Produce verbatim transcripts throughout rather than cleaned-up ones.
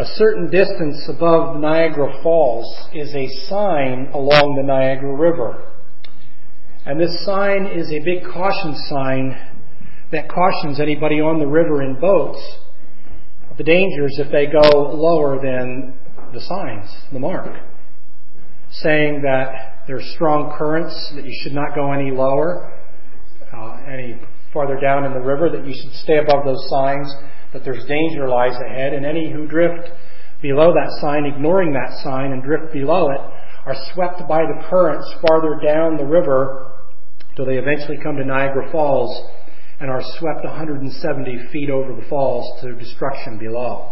certain distance above the Niagara Falls is a sign along the Niagara River. And this sign is a big caution sign that cautions anybody on the river in boats of the dangers if they go lower than the signs, the mark, saying that there's strong currents, that you should not go any lower, uh, any farther down in the river, that you should stay above those signs, that there's danger lies ahead, and any who drift below that sign, ignoring that sign and drift below it, are swept by the currents farther down the river till they eventually come to Niagara Falls and are swept one hundred seventy feet over the falls to destruction below.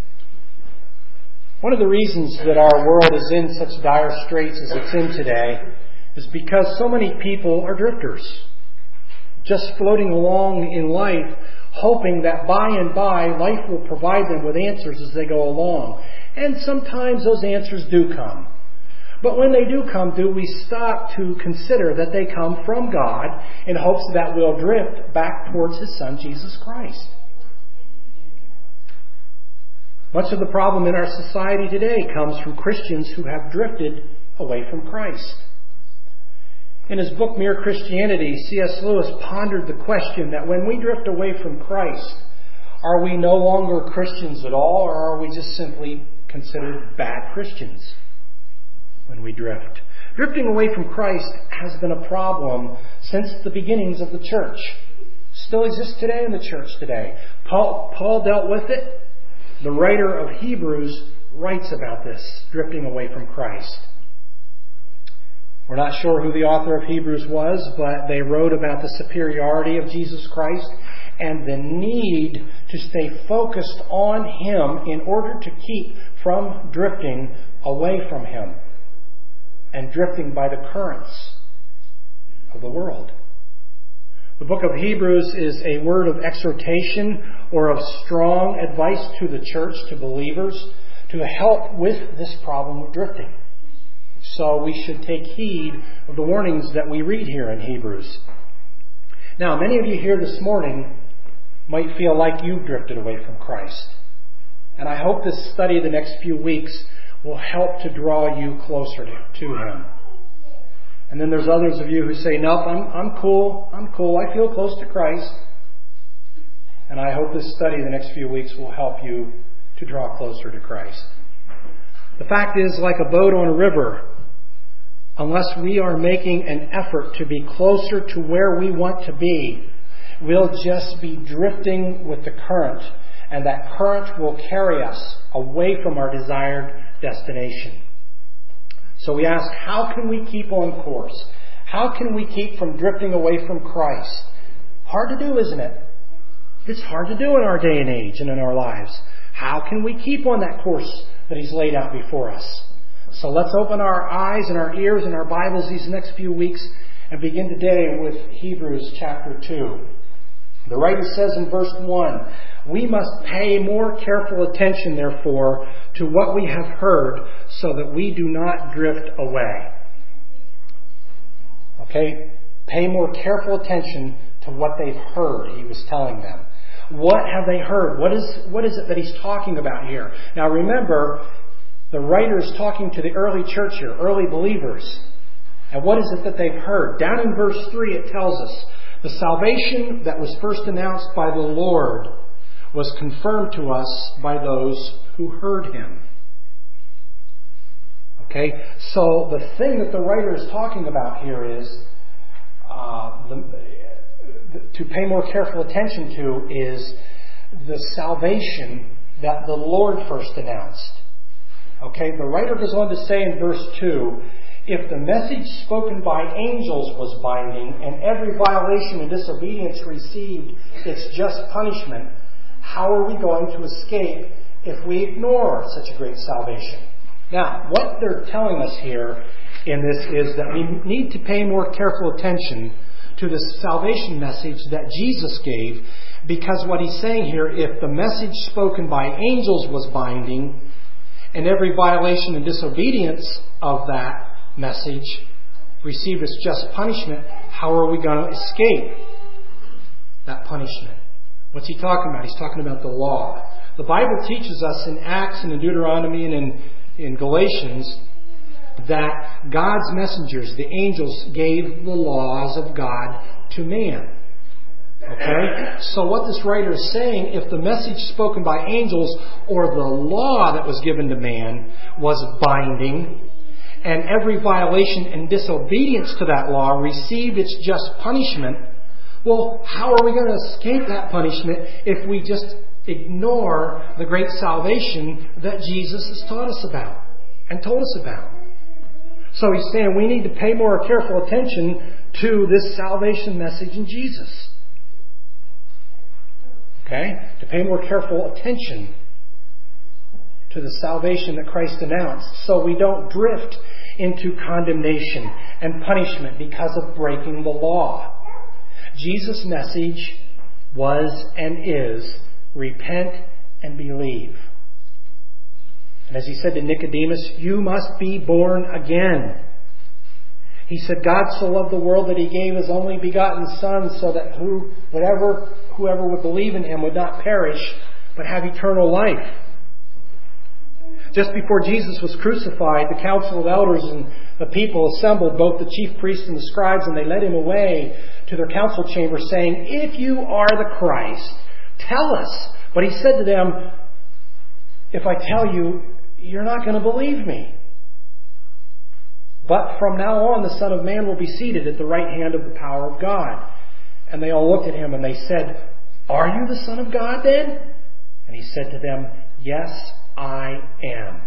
One of the reasons that our world is in such dire straits as it's in today is because so many people are drifters, just floating along in life, hoping that by and by life will provide them with answers as they go along. And sometimes those answers do come. But when they do come, do we stop to consider that they come from God in hopes that we'll drift back towards His Son, Jesus Christ? Much of the problem in our society today comes from Christians who have drifted away from Christ. In his book, Mere Christianity, C S Lewis pondered the question that when we drift away from Christ, are we no longer Christians at all, or are we just simply considered bad Christians when we drift? Drifting away from Christ has been a problem since the beginnings of the church. Still exists today in the church today. Paul, Paul dealt with it. The writer of Hebrews writes about this, drifting away from Christ. We're not sure who the author of Hebrews was, but they wrote about the superiority of Jesus Christ and the need to stay focused on Him in order to keep from drifting away from Him and drifting by the currents of the world. The book of Hebrews is a word of exhortation or of strong advice to the church, to believers, to help with this problem of drifting. So we should take heed of the warnings that we read here in Hebrews. Now, many of you here this morning might feel like you've drifted away from Christ. And I hope this study the next few weeks will help to draw you closer to, to Him. And then there's others of you who say, nope, I'm, I'm cool, I'm cool, I feel close to Christ. And I hope this study the next few weeks will help you to draw closer to Christ. The fact is, like a boat on a river, unless we are making an effort to be closer to where we want to be, we'll just be drifting with the current, and that current will carry us away from our desired destination. So we ask, how can we keep on course? How can we keep from drifting away from Christ? Hard to do, isn't it? It's hard to do in our day and age and in our lives. How can we keep on that course that He's laid out before us? So let's open our eyes and our ears and our Bibles these next few weeks and begin today with Hebrews chapter two. The writer says in verse one, we must pay more careful attention, therefore, to what we have heard so that we do not drift away. Okay? Pay more careful attention to what they've heard, he was telling them. What have they heard? What is, what is it that he's talking about here? Now remember, the writer is talking to the early church here, early believers. And what is it that they've heard? Down in verse three it tells us, the salvation that was first announced by the Lord was confirmed to us by those who heard Him. Okay, so the thing that the writer is talking about here is uh, the to pay more careful attention to is the salvation that the Lord first announced. Okay, the writer goes on to say in verse two, if the message spoken by angels was binding and every violation and disobedience received its just punishment, how are we going to escape if we ignore such a great salvation? Now, what they're telling us here in this is that we need to pay more careful attention to the salvation message that Jesus gave, because what he's saying here, if the message spoken by angels was binding and every violation and disobedience of that message received its just punishment, how are we going to escape that punishment? What's he talking about? He's talking about the law. The Bible teaches us in Acts and in Deuteronomy and in, in Galatians that God's messengers, the angels, gave the laws of God to man. Okay? So what this writer is saying, if the message spoken by angels or the law that was given to man was binding, and every violation and disobedience to that law received its just punishment, well, how are we going to escape that punishment if we just ignore the great salvation that Jesus has taught us about and told us about? So he's saying we need to pay more careful attention to this salvation message in Jesus. Okay? To pay more careful attention to the salvation that Christ announced, so we don't drift into condemnation and punishment because of breaking the law. Jesus' message was and is repent and believe. And as he said to Nicodemus, you must be born again. He said, God so loved the world that he gave his only begotten Son, so that who, whatever, whoever would believe in him would not perish, but have eternal life. Just before Jesus was crucified, the council of elders and the people assembled, both the chief priests and the scribes, and they led him away to their council chamber, saying, if you are the Christ, tell us. But he said to them, if I tell you, you're not going to believe me. But from now on, the Son of Man will be seated at the right hand of the power of God. And they all looked at him and they said, are you the Son of God then? And he said to them, yes, I am.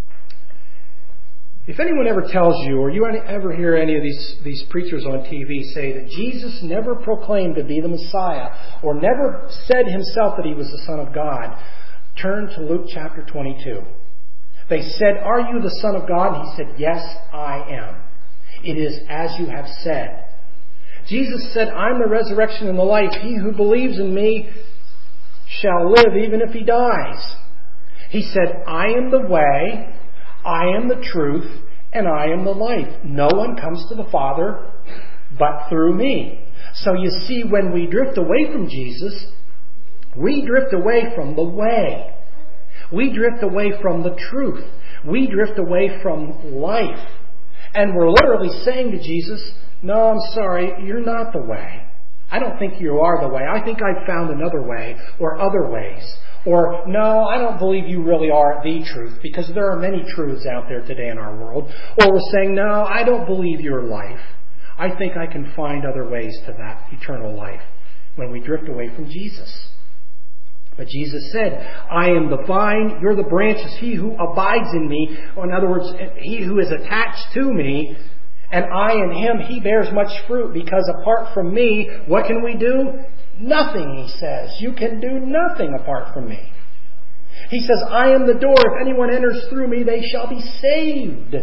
If anyone ever tells you, or you ever hear any of these, these preachers on T V say that Jesus never proclaimed to be the Messiah, or never said himself that he was the Son of God, turn to Luke chapter twenty-two. They said, are you the Son of God? And he said, yes, I am. It is as you have said. Jesus said, I'm the resurrection and the life. He who believes in me shall live even if he dies. He said, I am the way, I am the truth, and I am the life. No one comes to the Father but through me. So you see, when we drift away from Jesus, we drift away from the way. We drift away from the truth. We drift away from life. And we're literally saying to Jesus, no, I'm sorry, you're not the way. I don't think you are the way. I think I've found another way or other ways. Or, no, I don't believe you really are the truth, because there are many truths out there today in our world. Or we're saying, no, I don't believe your life. I think I can find other ways to that eternal life when we drift away from Jesus. But Jesus said, I am the vine, you're the branches. He who abides in me, or in other words, he who is attached to me, and I in him, he bears much fruit, because apart from me, what can we do? Nothing, he says. You can do nothing apart from me. He says, I am the door. If anyone enters through me, they shall be saved.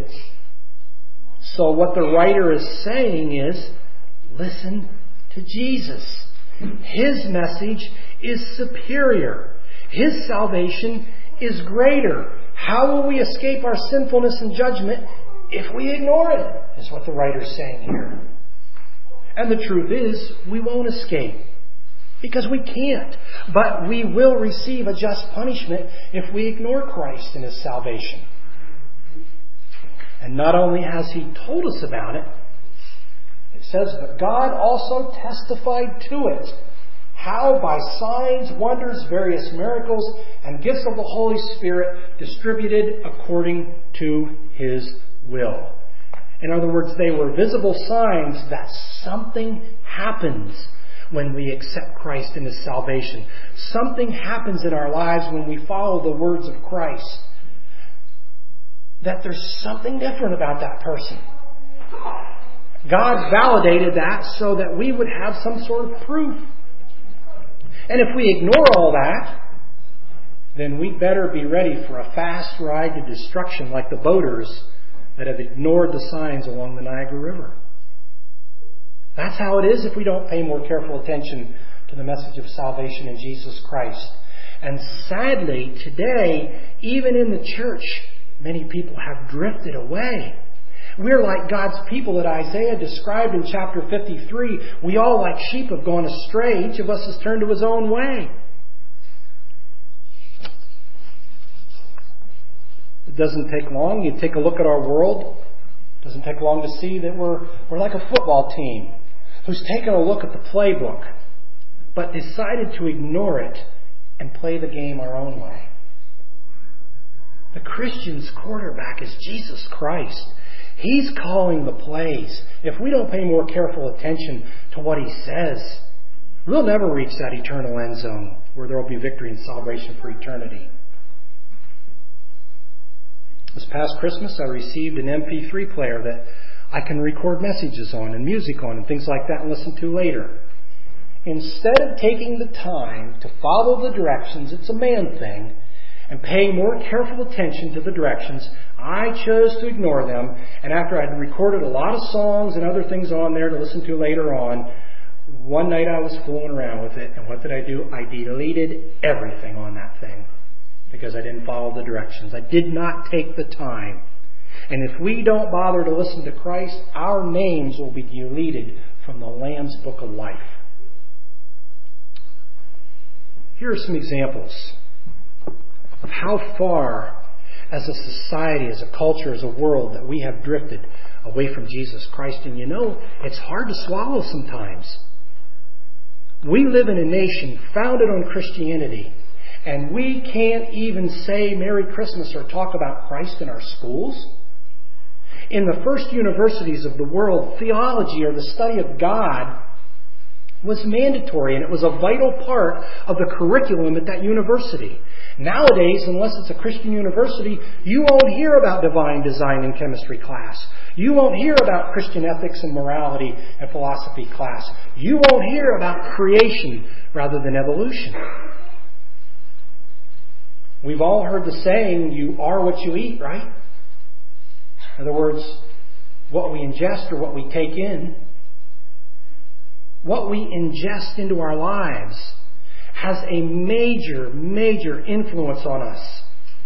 So what the writer is saying is, listen to Jesus. His message is superior. His salvation is greater. How will we escape our sinfulness and judgment if we ignore it? Is what the writer is saying here. And the truth is, we won't escape. Because we can't. But we will receive a just punishment if we ignore Christ and His salvation. And not only has He told us about it, it says, but God also testified to it. How? By signs, wonders, various miracles, and gifts of the Holy Spirit distributed according to His will. In other words, they were visible signs that something happens when we accept Christ in His salvation. Something happens in our lives when we follow the words of Christ. That there's something different about that person. God validated that so that we would have some sort of proof. And if we ignore all that, then we better be ready for a fast ride to destruction like the boaters that have ignored the signs along the Niagara River. That's how it is if we don't pay more careful attention to the message of salvation in Jesus Christ. And sadly, today, even in the church, many people have drifted away. We're like God's people that Isaiah described in chapter fifty-three. We all, like sheep, have gone astray. Each of us has turned to his own way. doesn't take long. You take a look at our world. It doesn't take long to see that we're, we're like a football team who's taken a look at the playbook, but decided to ignore it and play the game our own way. The Christian's quarterback is Jesus Christ. He's calling the plays. If we don't pay more careful attention to what He says, we'll never reach that eternal end zone where there will be victory and celebration for eternity. This past Christmas, I received an M P three player that I can record messages on and music on and things like that and listen to later. Instead of taking the time to follow the directions, it's a man thing, and paying more careful attention to the directions, I chose to ignore them. And after I'd recorded a lot of songs and other things on there to listen to later on, one night I was fooling around with it. And what did I do? I deleted everything on that thing because I didn't follow the directions. I did not take the time. And if we don't bother to listen to Christ, our names will be deleted from the Lamb's Book of Life. Here are some examples of how far, as a society, as a culture, as a world, that we have drifted away from Jesus Christ. And you know, it's hard to swallow sometimes. We live in a nation founded on Christianity, and we can't even say Merry Christmas or talk about Christ in our schools. In the first universities of the world, theology, or the study of God, was mandatory, and it was a vital part of the curriculum at that university. Nowadays, unless it's a Christian university, you won't hear about divine design in chemistry class. You won't hear about Christian ethics and morality and philosophy class. You won't hear about creation rather than evolution. We've all heard the saying, you are what you eat, right? In other words, what we ingest or what we take in. What we ingest into our lives has a major, major influence on us.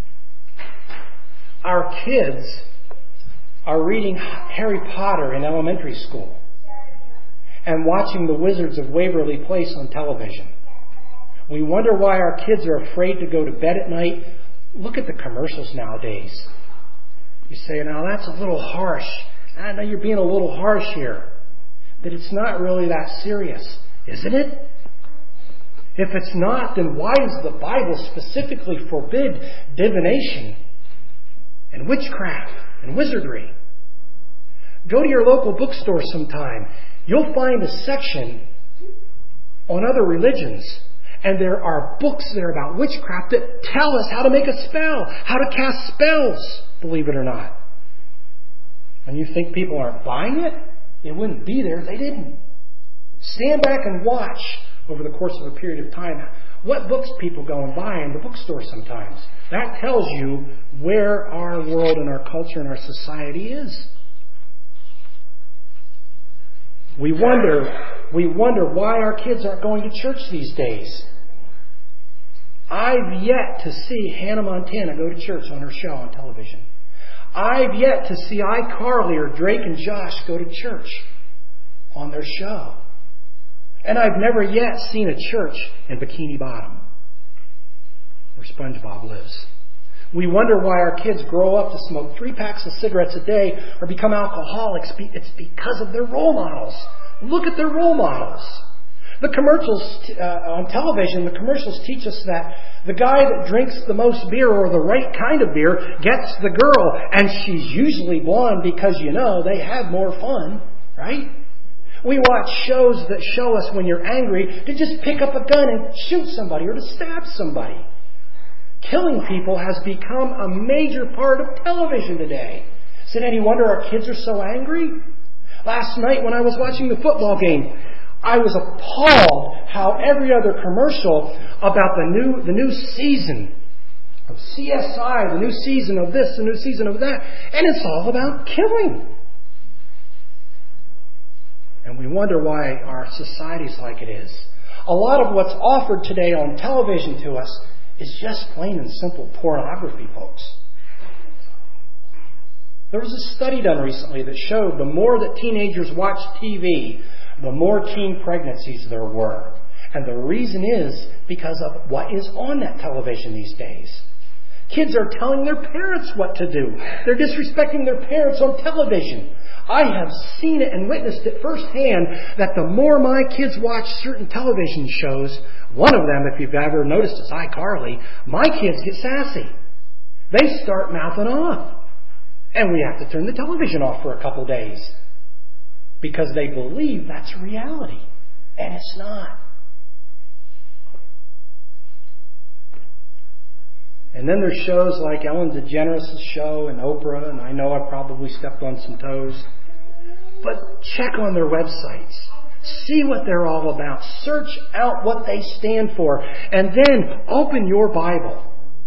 Our kids are reading Harry Potter in elementary school and watching The Wizards of Waverly Place on television. We wonder why our kids are afraid to go to bed at night. Look at the commercials nowadays. You say, now that's a little harsh. I know you're being a little harsh here. That it's not really that serious, isn't it? If it's not, then why does the Bible specifically forbid divination and witchcraft and wizardry? Go to your local bookstore sometime. You'll find a section on other religions, and there are books there about witchcraft that tell us how to make a spell, how to cast spells, believe it or not. And you think people aren't buying it? It wouldn't be there if they didn't. Stand back and watch over the course of a period of time what books people go and buy in the bookstore sometimes. That tells you where our world and our culture and our society is. We wonder, we wonder why our kids aren't going to church these days. I've yet to see Hannah Montana go to church on her show on television. I've yet to see iCarly or Drake and Josh go to church on their show. And I've never yet seen a church in Bikini Bottom, where SpongeBob lives. We wonder why our kids grow up to smoke three packs of cigarettes a day or become alcoholics. It's because of their role models. Look at their role models. The commercials uh, on television, the commercials teach us that the guy that drinks the most beer or the right kind of beer gets the girl. And she's usually blonde because, you know, they have more fun, right? We watch shows that show us when you're angry to just pick up a gun and shoot somebody or to stab somebody. Killing people has become a major part of television today. Is it any wonder our kids are so angry? Last night when I was watching the football game, I was appalled how every other commercial about the new the new season of C S I, the new season of this, the new season of that, and it's all about killing. And we wonder why our society's like it is. A lot of what's offered today on television to us is just plain and simple pornography, folks. There was a study done recently that showed the more that teenagers watch T V, the more teen pregnancies there were. And the reason is because of what is on that television these days. Kids are telling their parents what to do. They're disrespecting their parents on television. I have seen it and witnessed it firsthand that the more my kids watch certain television shows, one of them, if you've ever noticed, is iCarly, my kids get sassy. They start mouthing off. And we have to turn the television off for a couple days because they believe that's reality. And it's not. And then there's shows like Ellen DeGeneres' show and Oprah, and I know I've probably stepped on some toes. But check on their websites. See what they're all about. Search out what they stand for. And then open your Bible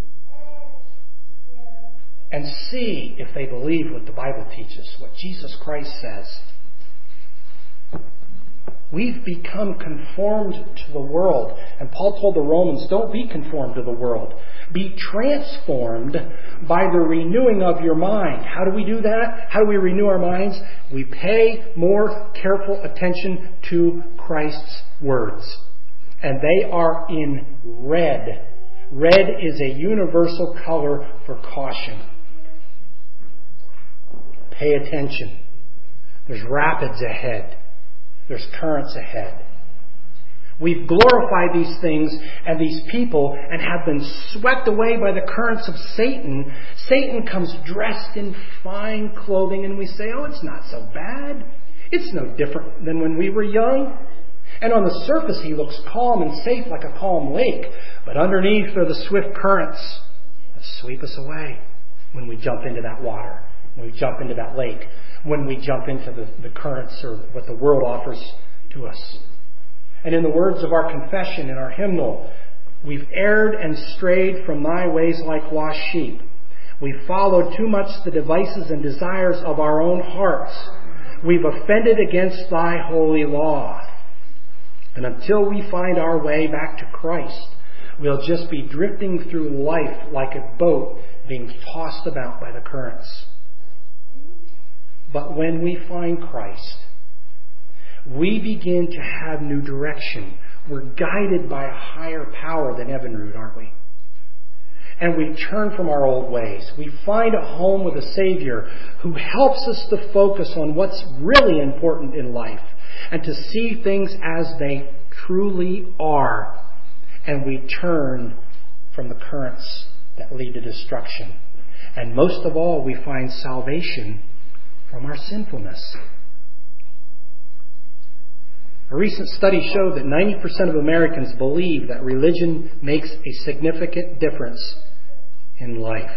and see if they believe what the Bible teaches, what Jesus Christ says. We've become conformed to the world. And Paul told the Romans, don't be conformed to the world. Be transformed by the renewing of your mind. How do we do that? How do we renew our minds? We pay more careful attention to Christ's words. And they are in red. Red is a universal color for caution. Pay attention. There's rapids ahead. There's currents ahead. We've glorified these things and these people and have been swept away by the currents of Satan. Satan comes dressed in fine clothing and we say, oh, it's not so bad. It's no different than when we were young. And on the surface he looks calm and safe like a calm lake. But underneath are the swift currents that sweep us away when we jump into that water, when we jump into that lake, when we jump into the, the currents or what the world offers to us. And in the words of our confession in our hymnal, we've erred and strayed from thy ways like lost sheep. We've followed too much the devices and desires of our own hearts. We've offended against thy holy law. And until we find our way back to Christ, we'll just be drifting through life like a boat being tossed about by the currents. But when we find Christ, we begin to have new direction. We're guided by a higher power than Evinrude, aren't we? And we turn from our old ways. We find a home with a Savior who helps us to focus on what's really important in life and to see things as they truly are. And we turn from the currents that lead to destruction. And most of all, we find salvation from our sinfulness. A recent study showed that ninety percent of Americans believe that religion makes a significant difference in life.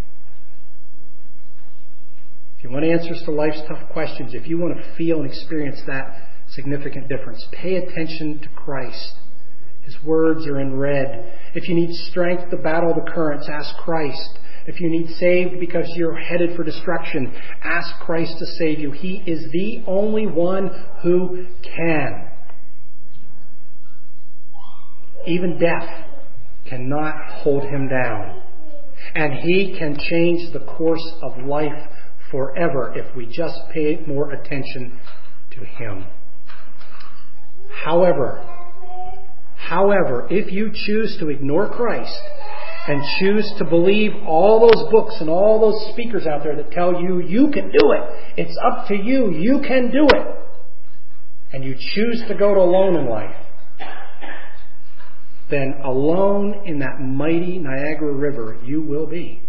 If you want answers to life's tough questions, if you want to feel and experience that significant difference, pay attention to Christ. His words are in red. If you need strength to battle the currents, ask Christ. If you need saved because you're headed for destruction, ask Christ to save you. He is the only one who can. Even death cannot hold him down. And he can change the course of life forever if we just pay more attention to him. However, however, if you choose to ignore Christ and choose to believe all those books and all those speakers out there that tell you you can do it, it's up to you, you can do it, and you choose to go it alone in life, then alone in that mighty Niagara River you will be.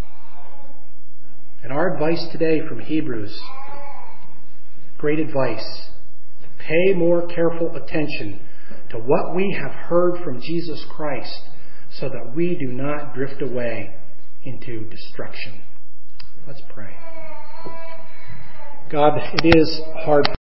And our advice today from Hebrews, great advice, pay more careful attention to what we have heard from Jesus Christ so that we do not drift away into destruction. Let's pray. God, it is hard